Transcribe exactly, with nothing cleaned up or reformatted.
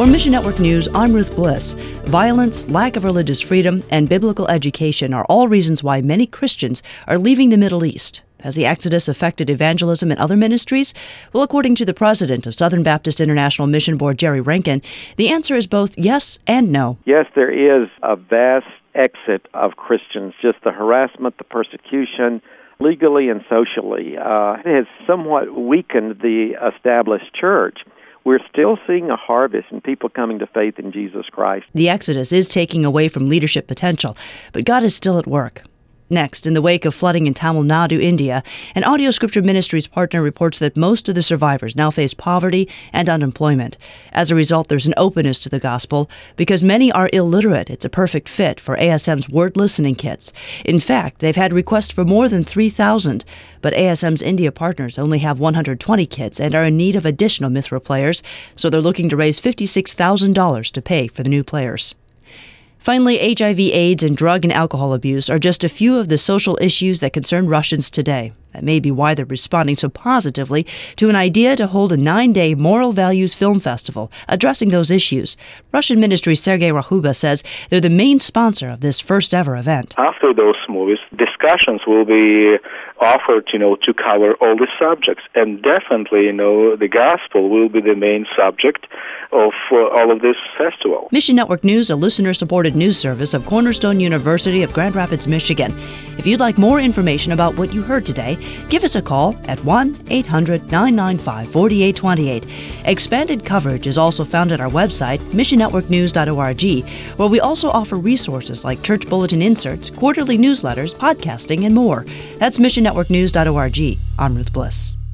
For Mission Network News, I'm Ruth Bliss. Violence, lack of religious freedom, and biblical education are all reasons why many Christians are leaving the Middle East. Has the exodus affected evangelism in other ministries? Well, according to the president of Southern Baptist International Mission Board, Jerry Rankin, the answer is both yes and no. Yes, there is a vast exit of Christians, just the harassment, the persecution, legally and socially. Uh, it has somewhat weakened the established church. We're still seeing a harvest and people coming to faith in Jesus Christ. The exodus is taking away from leadership potential, but God is still at work. Next, in the wake of flooding in Tamil Nadu, India, an Audio Scripture Ministries partner reports that most of the survivors now face poverty and unemployment. As a result, there's an openness to the gospel. Because many are illiterate, it's a perfect fit for A S M's word listening kits. In fact, they've had requests for more than three thousand, but A S M's India partners only have one hundred twenty kits and are in need of additional Mithra players, so they're looking to raise fifty-six thousand dollars to pay for the new players. Finally, H I V, AIDS, and drug and alcohol abuse are just a few of the social issues that concern Russians today. That may be why they're responding so positively to an idea to hold a nine-day Moral Values Film Festival addressing those issues. Russian Ministry Sergei Rakhuba says they're the main sponsor of this first-ever event. After those movies, discussions will be offered, you know, to cover all the subjects. And definitely, you know, the gospel will be the main subject of uh, all of this festival. Mission Network News, a listener-supported news service of Cornerstone University of Grand Rapids, Michigan. If you'd like more information about what you heard today, give us a call at one eight hundred nine nine five four eight two eight. Expanded coverage is also found at our website, mission network news dot org, where we also offer resources like church bulletin inserts, quarterly newsletters, podcasting, and more. That's mission network news dot org. I'm Ruth Bliss.